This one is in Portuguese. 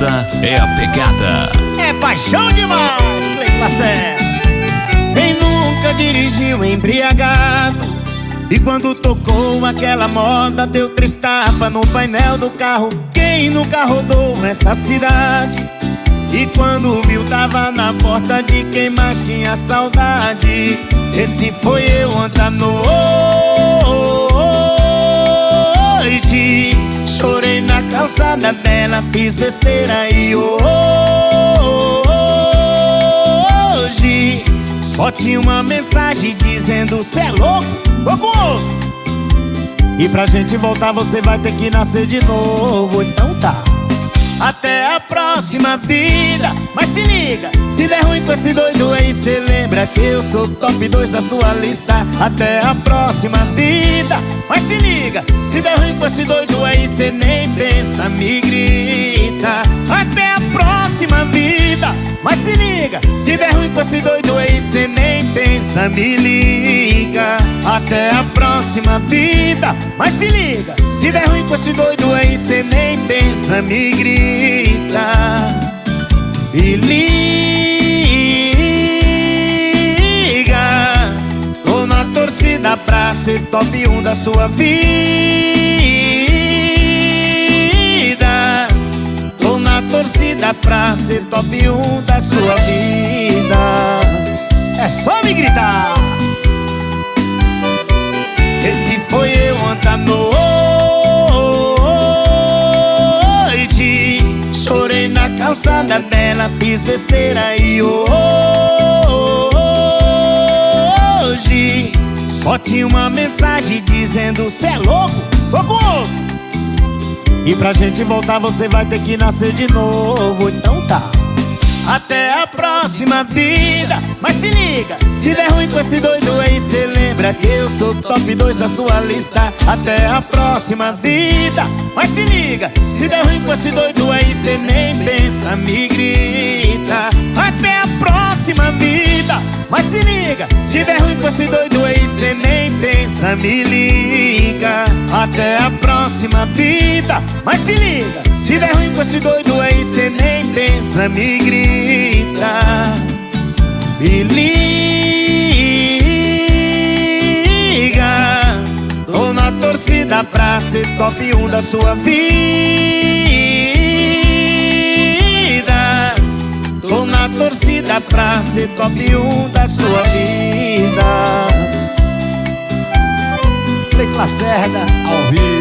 Essa é a pegada. É paixão demais, Cleiton Lacerda. Quem nunca dirigiu embriagado e quando tocou aquela moda deu 3 tapas no painel do carro? Quem nunca rodou nessa cidade e quando viu tava na porta de quem mais tinha saudade? Esse foi eu ontem à noite. Chorei na calçada dela, fiz besteira e hoje só tinha uma mensagem dizendo: cê é louco, tô com outro. E pra gente voltar você vai ter que nascer de novo. Então tá, até a próxima vida. Mas se liga, se der ruim com esse doido aí, cê lembra que eu sou top 2 da sua lista. Até a próxima vida. Mas se liga, se der ruim com esse doido aí, cê nem pensa, me grita. Até a próxima vida. Mas se liga, se der ruim com esse doido aí, cê nem pensa, me liga. Até a próxima vida. Mas se liga, se der ruim com esse doido aí, cê nem pensa, me grita. Me liga. Tô na torcida pra ser top 1 da sua vida. Tô na torcida pra ser top 1 da sua vida. É só me gritar. Esse foi eu ontem à noite. Chorei na calçada dela, fiz besteira e hoje só tinha uma mensagem dizendo: cê é louco, tô com outro. E pra gente voltar você vai ter que nascer de novo. Então tá, até a próxima vida. Mas se liga, se der ruim com esse doido aí, cê lembra que eu sou top 2 da sua lista. Até a próxima vida. Mas se liga, se der ruim com esse doido aí, cê nem pensa, me grita. Até a próxima vida. Mas se liga, se der ruim com esse doido aí, cê nem pensa, me liga. Até a próxima vida. Mas se liga, se der ruim com esse doido aí, cê nem pensa, me grita. Me liga. Tô na torcida pra ser top 1 da sua vida. Tô na torcida pra ser top 1 da sua vida. Cleiton Lacerda, ao vivo.